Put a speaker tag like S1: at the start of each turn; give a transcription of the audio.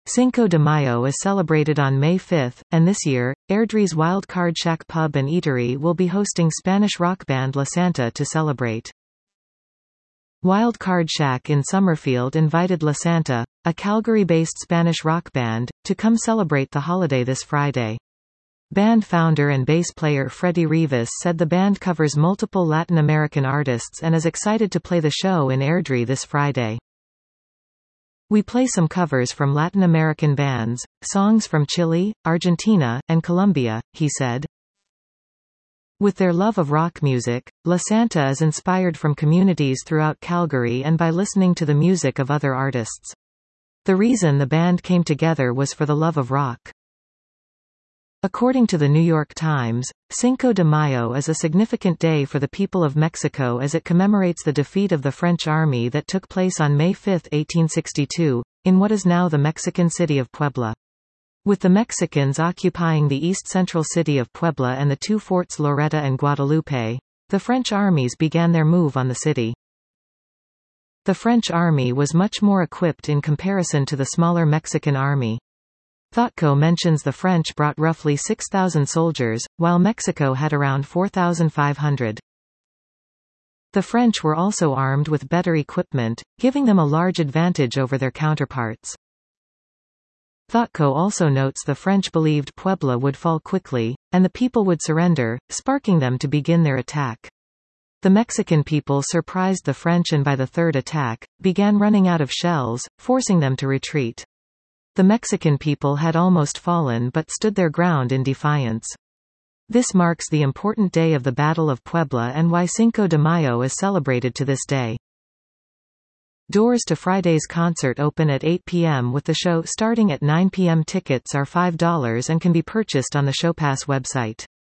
S1: Cinco de Mayo is celebrated on May 5, and this year, Airdrie's Wild Card Shack Pub and Eatery will be hosting Spanish rock band La Santa to celebrate. Wild Card Shack in Summerfield invited La Santa, a Calgary-based Spanish rock band, to come celebrate the holiday this Friday. Band founder and bass player Freddie Rivas said the band covers multiple Latin American artists and is excited to play the show in Airdrie this Friday. "We play some covers from Latin American bands, songs from Chile, Argentina, and Colombia," he said. With their love of rock music, La Santa is inspired from communities throughout Calgary and by listening to the music of other artists. The reason the band came together was for the love of rock. According to the New York Times, Cinco de Mayo is a significant day for the people of Mexico as it commemorates the defeat of the French army that took place on May 5, 1862, in what is now the Mexican city of Puebla. With the Mexicans occupying the east-central city of Puebla and the two forts Loretta and Guadalupe, the French armies began their move on the city. The French army was much more equipped in comparison to the smaller Mexican army. Thothko mentions the French brought roughly 6,000 soldiers, while Mexico had around 4,500. The French were also armed with better equipment, giving them a large advantage over their counterparts. Thothko also notes the French believed Puebla would fall quickly, and the people would surrender, sparking them to begin their attack. The Mexican people surprised the French and by the third attack, began running out of shells, forcing them to retreat. The Mexican people had almost fallen but stood their ground in defiance. This marks the important day of the Battle of Puebla and why Cinco de Mayo is celebrated to this day. Doors to Friday's concert open at 8 p.m. with the show starting at 9 p.m. Tickets are $5 and can be purchased on the ShowPass website.